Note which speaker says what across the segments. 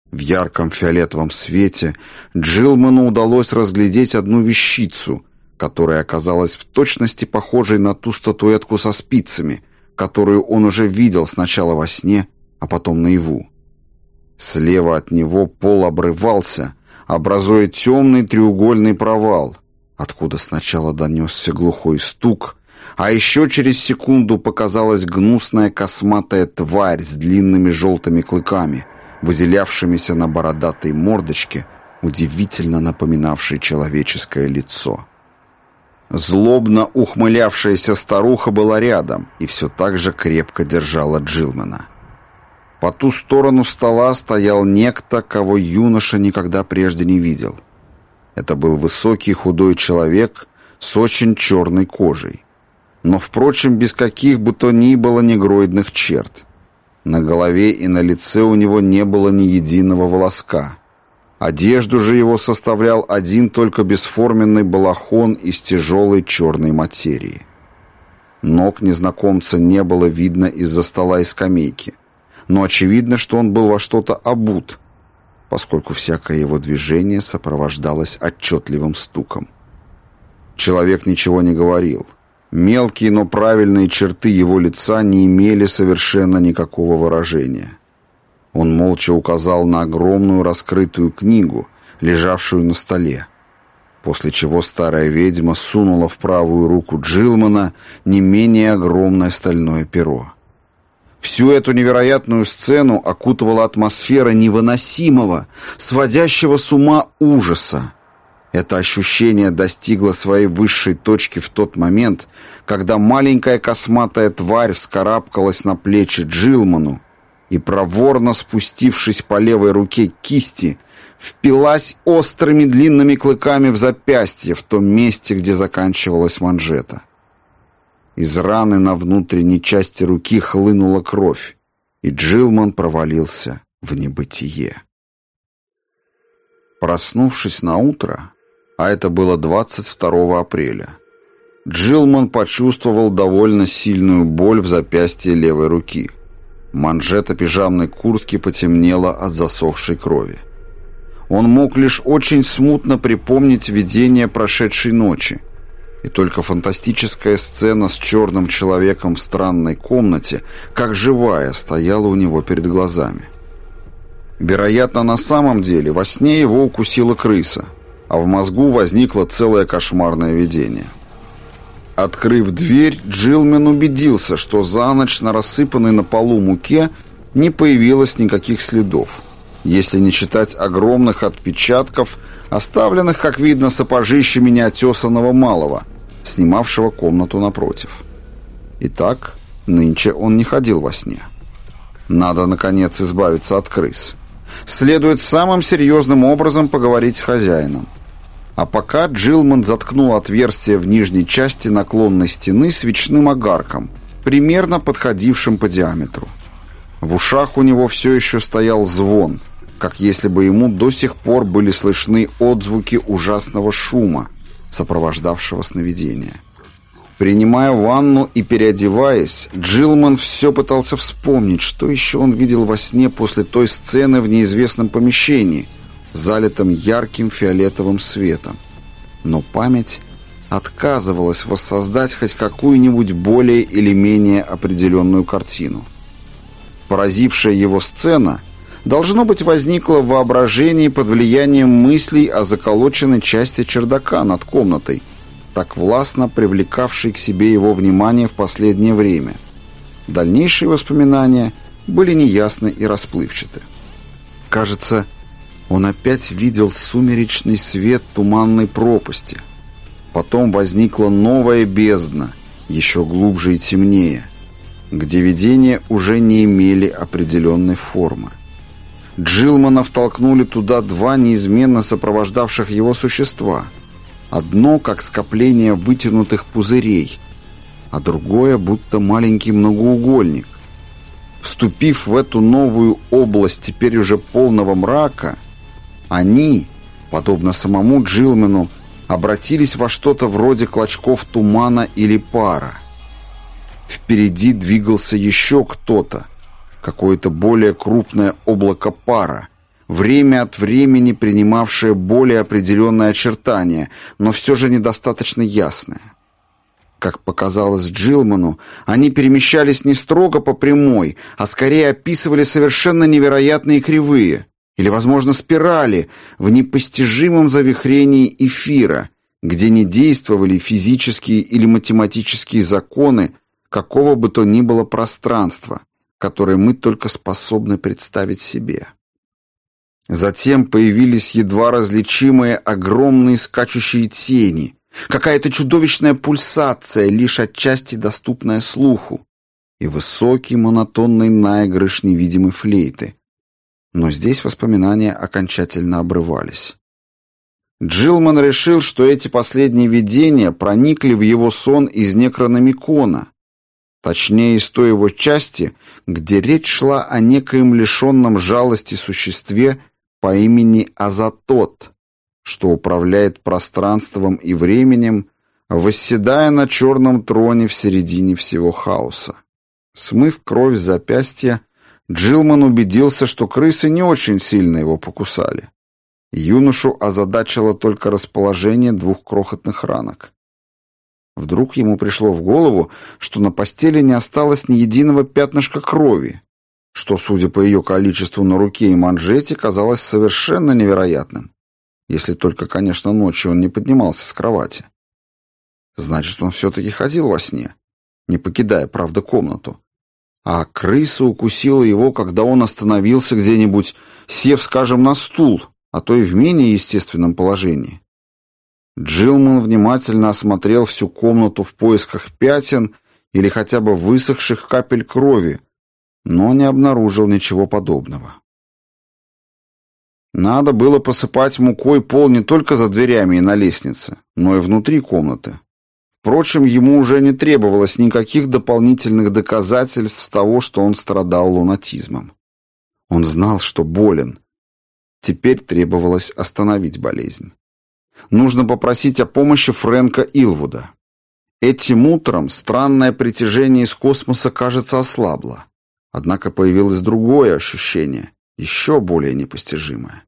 Speaker 1: В ярком фиолетовом свете Джилману удалось разглядеть одну вещицу, которая оказалась в точности похожей на ту статуэтку со спицами, которую он уже видел сначала во сне, а потом наяву. Слева от него пол обрывался, образуя темный треугольный провал, откуда сначала донесся глухой стук, а еще через секунду показалась гнусная косматая тварь с длинными желтыми клыками, выделявшимися на бородатой мордочке, удивительно напоминавшей человеческое лицо. Злобно ухмылявшаяся старуха была рядом и все так же крепко держала Джилмана. По ту сторону стола стоял некто, кого юноша никогда прежде не видел. Это был высокий худой человек с очень черной кожей, но, впрочем, без каких бы то ни было негроидных черт. На голове и на лице у него не было ни единого волоска. Одежду же его составлял один только бесформенный балахон из тяжелой черной материи. Ног незнакомца не было видно из-за стола и скамейки, но очевидно, что он был во что-то обут, поскольку всякое его движение сопровождалось отчетливым стуком. Человек ничего не говорил. Мелкие, но правильные черты его лица не имели совершенно никакого выражения. Он молча указал на огромную раскрытую книгу, лежавшую на столе, после чего старая ведьма сунула в правую руку Джилмана не менее огромное стальное перо. Всю эту невероятную сцену окутывала атмосфера невыносимого, сводящего с ума ужаса. Это ощущение достигло своей высшей точки в тот момент, когда маленькая косматая тварь вскарабкалась на плечи Джилману и, проворно спустившись по левой руке кисти, впилась острыми длинными клыками в запястье в том месте, где заканчивалась манжета. Из раны на внутренней части руки хлынула кровь, и Джилман провалился в небытие. Проснувшись на утро, а это было 22 апреля, Джилман почувствовал довольно сильную боль в запястье левой руки. Манжета пижамной куртки потемнела от засохшей крови. Он мог лишь очень смутно припомнить видение прошедшей ночи, и только фантастическая сцена с черным человеком в странной комнате, как живая, стояла у него перед глазами. Вероятно, на самом деле во сне его укусила крыса, а в мозгу возникло целое кошмарное видение. Открыв дверь, Джилман убедился, что за ночь на рассыпанной на полу муке не появилось никаких следов, если не считать огромных отпечатков, оставленных, как видно, сапожищами неотесанного малого, снимавшего комнату напротив. Итак, нынче он не ходил во сне. Надо, наконец, избавиться от крыс. Следует самым серьезным образом поговорить с хозяином. А пока Джилман заткнул отверстие в нижней части наклонной стены свечным огарком, примерно подходившим по диаметру. В ушах у него все еще стоял звон, как если бы ему до сих пор были слышны отзвуки ужасного шума, сопровождавшего сновидение. Принимая ванну и переодеваясь, Джилман все пытался вспомнить, что еще он видел во сне после той сцены в неизвестном помещении, залитом ярким фиолетовым светом. Но память отказывалась воссоздать хоть какую-нибудь более или менее определенную картину. Поразившая его сцена, должно быть, возникла в воображении под влиянием мыслей о заколоченной части чердака над комнатой, так властно привлекавшей к себе его внимание в последнее время. Дальнейшие воспоминания были неясны и расплывчаты. Кажется, он опять видел сумеречный свет туманной пропасти. Потом возникла новая бездна, еще глубже и темнее, где видения уже не имели определенной формы. Джилмана втолкнули туда два неизменно сопровождавших его существа. Одно как скопление вытянутых пузырей, а другое будто маленький многоугольник. Вступив в эту новую область теперь уже полного мрака, они, подобно самому Джилману, обратились во что-то вроде клочков тумана или пара. Впереди двигался еще кто-то, какое-то более крупное облако пара, время от времени принимавшее более определенные очертания, но все же недостаточно ясное. Как показалось Джилману, они перемещались не строго по прямой, а скорее описывали совершенно невероятные кривые, или, возможно, спирали в непостижимом завихрении эфира, где не действовали физические или математические законы какого бы то ни было пространства, которое мы только способны представить себе. Затем появились едва различимые огромные скачущие тени, какая-то чудовищная пульсация, лишь отчасти доступная слуху, и высокий монотонный наигрыш невидимой флейты. Но здесь воспоминания окончательно обрывались. Джилман решил, что эти последние видения проникли в его сон из Некрономикона, точнее, из той его части, где речь шла о некоем лишенном жалости существе по имени Азатот, что управляет пространством и временем, восседая на черном троне в середине всего хаоса. Смыв кровь с запястья, Джилман убедился, что крысы не очень сильно его покусали. Юношу озадачило только расположение двух крохотных ранок. Вдруг ему пришло в голову, что на постели не осталось ни единого пятнышка крови, что, судя по ее количеству на руке и манжете, казалось совершенно невероятным. Если только, конечно, ночью он не поднимался с кровати. Значит, он все-таки ходил во сне, не покидая, правда, комнату. А крыса укусила его, когда он остановился где-нибудь, сев, скажем, на стул, а то и в менее естественном положении. Джилман внимательно осмотрел всю комнату в поисках пятен или хотя бы высохших капель крови, но не обнаружил ничего подобного. Надо было посыпать мукой пол не только за дверями и на лестнице, но и внутри комнаты. Впрочем, ему уже не требовалось никаких дополнительных доказательств того, что он страдал лунатизмом. Он знал, что болен. Теперь требовалось остановить болезнь. Нужно попросить о помощи Фрэнка Илвуда. Этим утром странное притяжение из космоса, кажется, ослабло. Однако появилось другое ощущение, еще более непостижимое.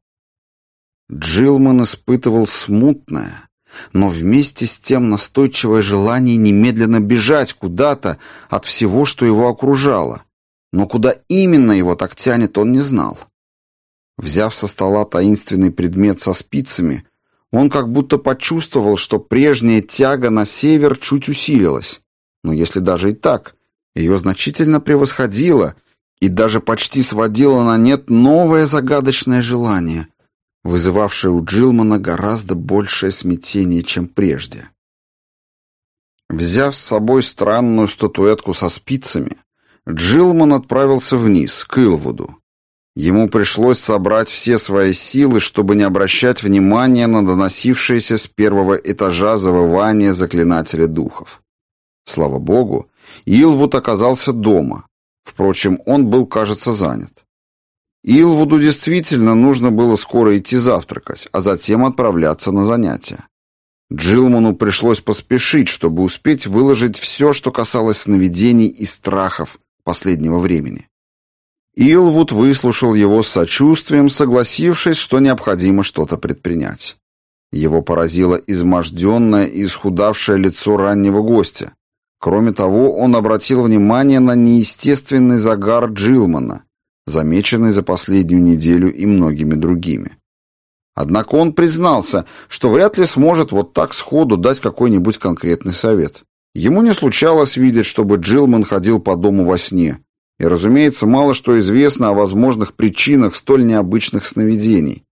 Speaker 1: Джилман испытывал смутное, но вместе с тем настойчивое желание немедленно бежать куда-то от всего, что его окружало. Но куда именно его так тянет, он не знал. Взяв со стола таинственный предмет со спицами, он как будто почувствовал, что прежняя тяга на север чуть усилилась. Но если даже и так, ее значительно превосходило и даже почти сводило на нет новое загадочное желание, вызывавшее у Джилмана гораздо большее смятение, чем прежде. Взяв с собой странную статуэтку со спицами, Джилман отправился вниз, к Илвуду. Ему пришлось собрать все свои силы, чтобы не обращать внимания на доносившееся с первого этажа завывание заклинателя духов. Слава богу, Илвуд оказался дома. Впрочем, он был, кажется, занят. Илвуду действительно нужно было скоро идти завтракать, а затем отправляться на занятия. Джилману пришлось поспешить, чтобы успеть выложить все, что касалось сновидений и страхов последнего времени. Илвуд выслушал его с сочувствием, согласившись, что необходимо что-то предпринять. Его поразило изможденное и исхудавшее лицо раннего гостя. Кроме того, он обратил внимание на неестественный загар Джилмана, замеченный за последнюю неделю и многими другими. Однако он признался, что вряд ли сможет вот так сходу дать какой-нибудь конкретный совет. Ему не случалось видеть, чтобы Джилман ходил по дому во сне, и, разумеется, мало что известно о возможных причинах столь необычных сновидений.